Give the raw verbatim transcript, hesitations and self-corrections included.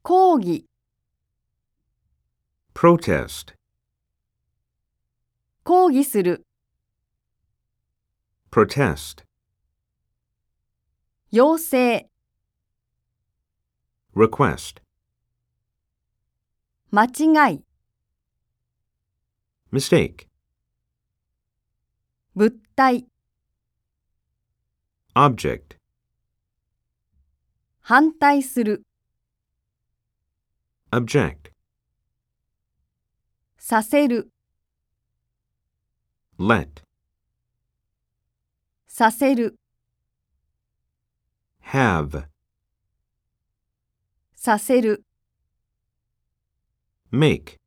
抗議、 protest, 抗議する、 protest, 要請、 request, 間違い、 mistake, 物体、 object, 反対する、 object, させる、 let, させる、 have, させる。 make.